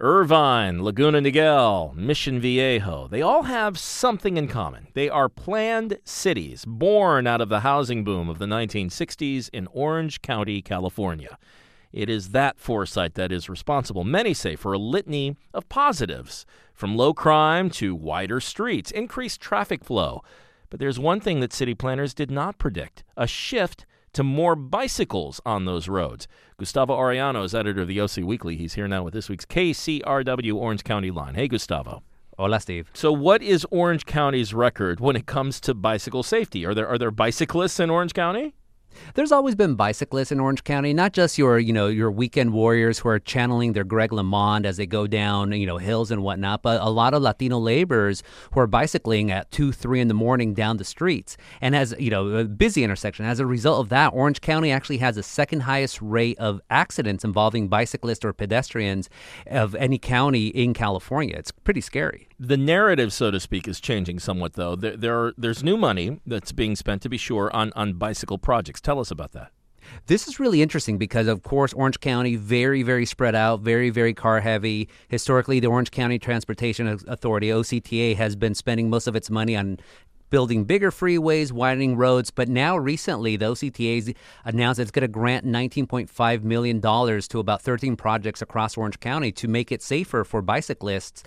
Irvine, Laguna Niguel, Mission Viejo, they all have something in common. They are planned cities born out of the housing boom of the 1960s in Orange County, California. It is that foresight that is responsible, many say, for a litany of positives, from low crime to wider streets, increased traffic flow. But there's one thing that city planners did not predict: a shift to more bicycles on those roads. Gustavo Arellano is editor of the OC Weekly. He's here now with this week's KCRW Orange County Line. Hey, Gustavo. Hola, Steve. So what is Orange County's record when it comes to bicycle safety? Are there bicyclists in Orange County? There's always been bicyclists in Orange County, not just your weekend warriors who are channeling their Greg LeMond as they go down, hills and whatnot, but a lot of Latino laborers who are bicycling at 2, 3 in the morning down the streets. And as, a busy intersection. As a result of that, Orange County actually has the second highest rate of accidents involving bicyclists or pedestrians of any county in California. It's pretty scary. The narrative, so to speak, is changing somewhat, though. There's new money that's being spent, to be sure, on bicycle projects. Tell us about that. This is really interesting because, of course, Orange County, very, very spread out, very, very car heavy. Historically, the Orange County Transportation Authority, OCTA, has been spending most of its money on building bigger freeways, widening roads. But now recently, the OCTA announced it's going to grant $19.5 million to about 13 projects across Orange County to make it safer for bicyclists,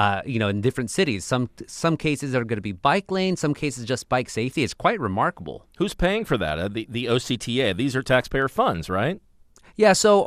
in different cities. Some cases are going to be bike lanes, some cases just bike safety. It's quite remarkable. Who's paying for that? The OCTA. These are taxpayer funds, right? Yeah, so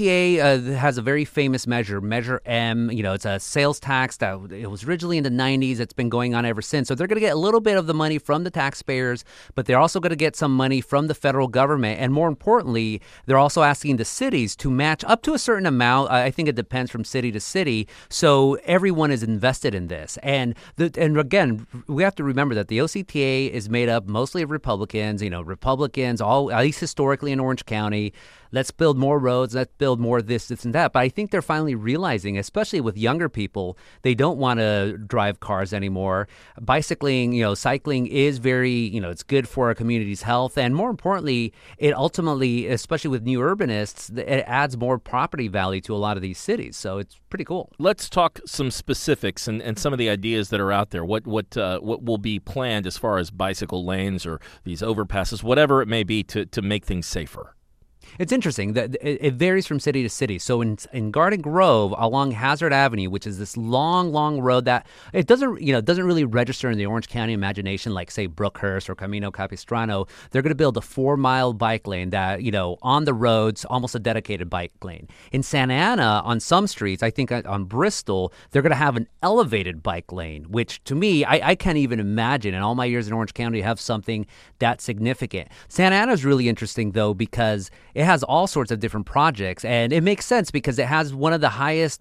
OCTA has a very famous measure, Measure M. It's a sales tax that it was originally in the 90s. It's been going on ever since. So they're going to get a little bit of the money from the taxpayers, but they're also going to get some money from the federal government. And more importantly, they're also asking the cities to match up to a certain amount. I think it depends from city to city. So everyone is invested in this. And again, we have to remember that the OCTA is made up mostly of Republicans, Republicans, all at least historically in Orange County. Let's build more roads, let's build more this and that. But I think they're finally realizing, especially with younger people, they don't want to drive cars anymore. Bicycling, cycling is very, it's good for a community's health. And more importantly, it ultimately, especially with new urbanists, it adds more property value to a lot of these cities. So it's pretty cool. Let's talk some specifics and some of the ideas that are out there. What will be planned as far as bicycle lanes or these overpasses, whatever it may be, to make things safer? It's interesting that it varies from city to city. So in Garden Grove along Hazard Avenue, which is this long, long road that it doesn't really register in the Orange County imagination like, say, Brookhurst or Camino Capistrano. They're going to build a 4-mile bike lane that, on the roads, almost a dedicated bike lane. In Santa Ana, on some streets, I think on Bristol, they're going to have an elevated bike lane, which to me, I can't even imagine in all my years in Orange County to have something that significant. Santa Ana is really interesting, though, because it has all sorts of different projects, and it makes sense because it has one of the highest,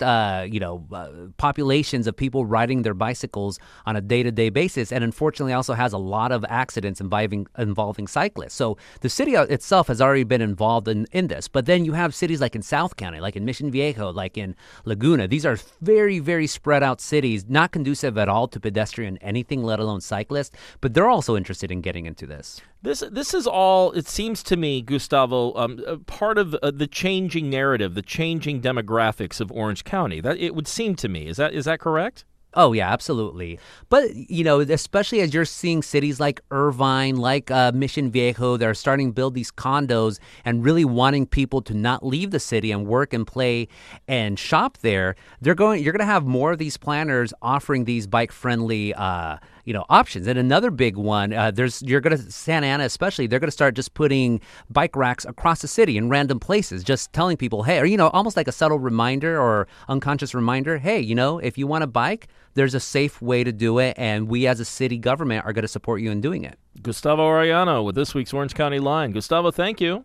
populations of people riding their bicycles on a day-to-day basis, and unfortunately also has a lot of accidents involving cyclists. So the city itself has already been involved in this, but then you have cities like in South County, like in Mission Viejo, like in Laguna. These are very, very spread out cities, not conducive at all to pedestrian anything, let alone cyclists, but they're also interested in getting into this. This is all, it seems to me, Gustavo, part of the changing narrative, the changing demographics of Orange County. That it would seem to me. Is that correct? Oh, yeah, absolutely. But, especially as you're seeing cities like Irvine, like Mission Viejo, they're starting to build these condos and really wanting people to not leave the city and work and play and shop there. You're going to have more of these planners offering these bike-friendly options. And another big one, Santa Ana especially, they're going to start just putting bike racks across the city in random places, just telling people, hey, or, almost like a subtle reminder or unconscious reminder, hey, if you want a bike, there's a safe way to do it, and we as a city government are going to support you in doing it. Gustavo Arellano with this week's Orange County Line. Gustavo, thank you.